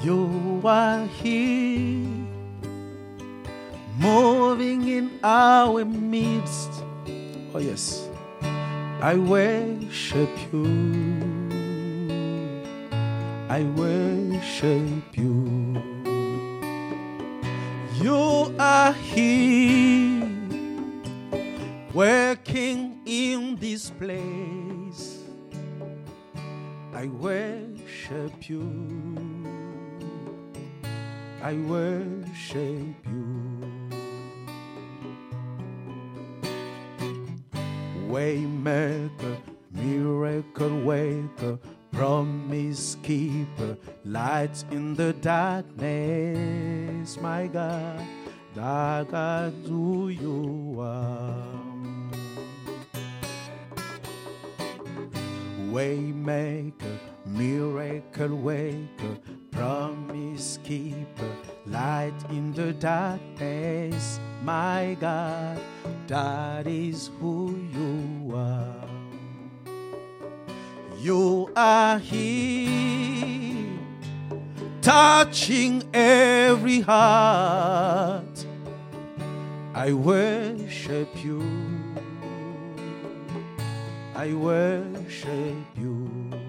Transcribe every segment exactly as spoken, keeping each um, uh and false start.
You are here, moving in our midst. Oh yes, I worship you. I worship you. You are here, working in this place. I worship you. I worship you. Waymaker, miracle worker, promise keeper, light in the darkness, my God, that God who you are. Waymaker, miracle worker, promise keeper, light in the darkness, my God, that is who you are. You are here, touching every heart. I worship you. I worship you.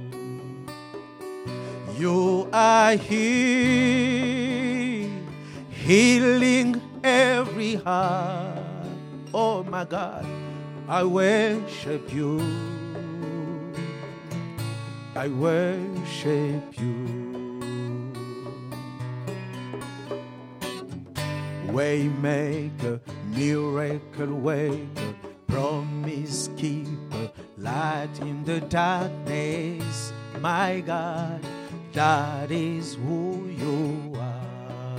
You are here, healing every heart. Oh my God, I worship you. I worship you. Waymaker, miracle worker, promise keeper, light in the darkness, my God, that is who you are.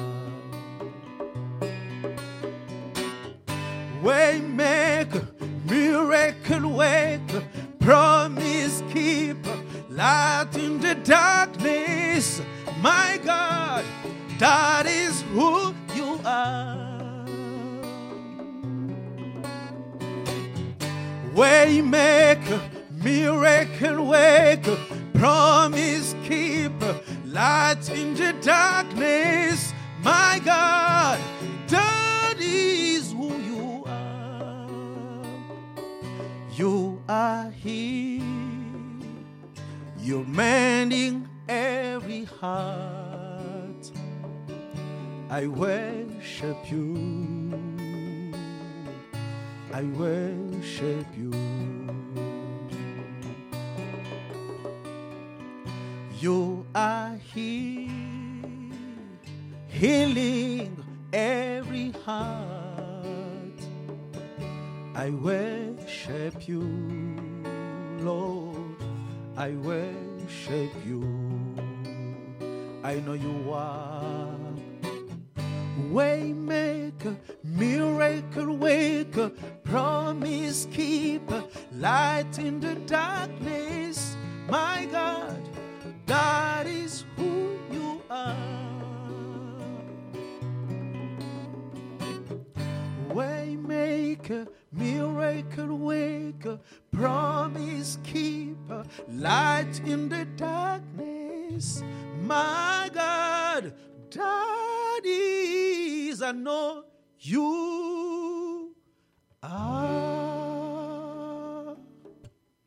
Waymaker, miracle worker, promise keeper, light in the darkness, my God, that is who you are. Waymaker, miracle worker, promise keeper, light in the darkness, my God, that is who you are. You are here, you're mending every heart. I worship you. I worship you. You are here, healing every heart. I worship you, Lord. I worship you. I know you are Waymaker, miracle worker, promise keeper, light in the darkness, my God, that is who you are. Waymaker, miracle worker, promise keeper, light in the darkness, my God, that is, I know you